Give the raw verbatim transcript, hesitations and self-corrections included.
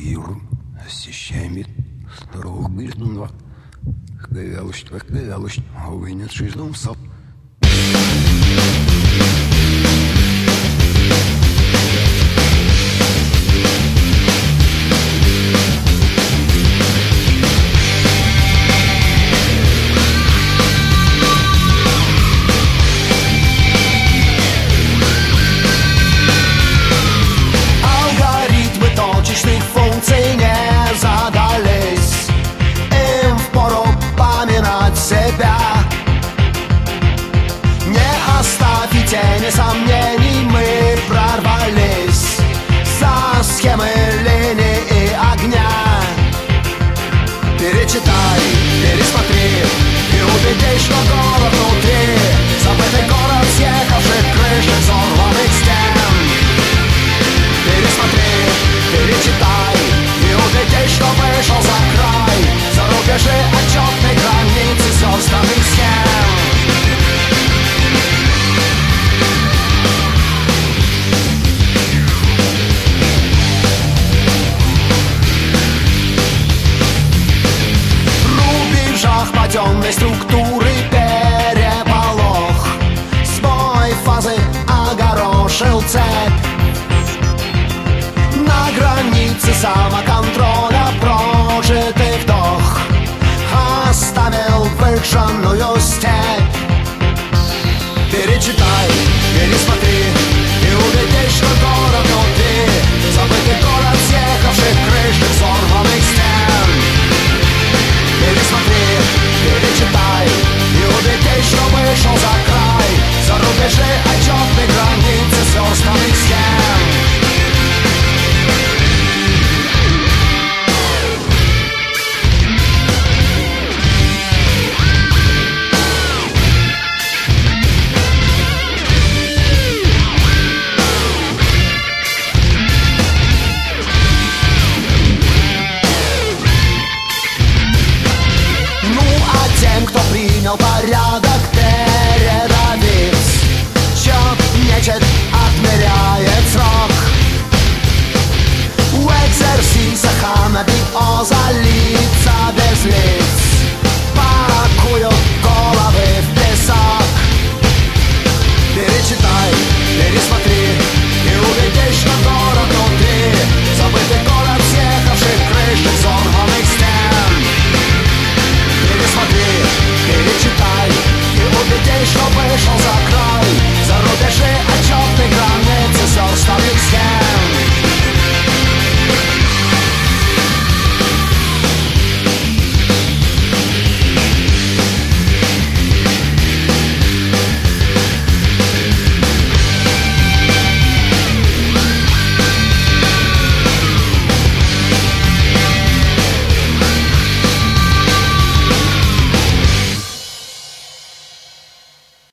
Юр, освещаемый второго гильдунва. Галущ, как галущ, а вы нет шизном сап. Точечных функций не задались, им впору поминать себя. Не оставь и тени сомнений, мы прорвались за схемы линии и огня. Перечитай, пересмотри и убедись, что город внутри забытый город съехавших крыш и взорванных стен. Пересмотри, перечитай и убедись, что вышел за край, за рубежи отчетной границы сёрстанных схем. В рубежах паденной структуры переполох, сбой фазы огорошил цепь. На границе самоконтроля прожитый вдох оставил выжженную степь. Перечитай